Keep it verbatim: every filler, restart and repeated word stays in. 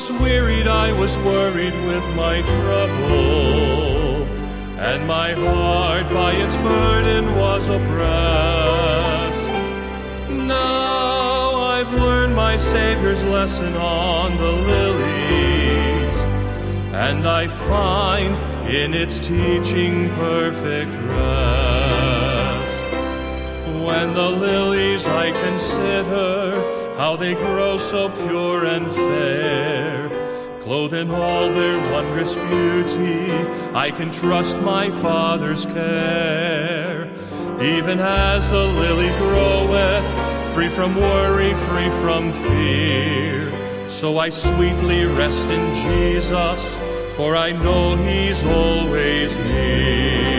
was wearied, I was worried with my trouble, and my heart by its burden was oppressed. Now I've learned my Savior's lesson on the lilies, and I find in its teaching perfect rest. When the lilies I consider, how they grow so pure and fair, clothed in all their wondrous beauty, I can trust my Father's care. Even as the lily groweth, free from worry, free from fear, so I sweetly rest in Jesus, for I know He's always near.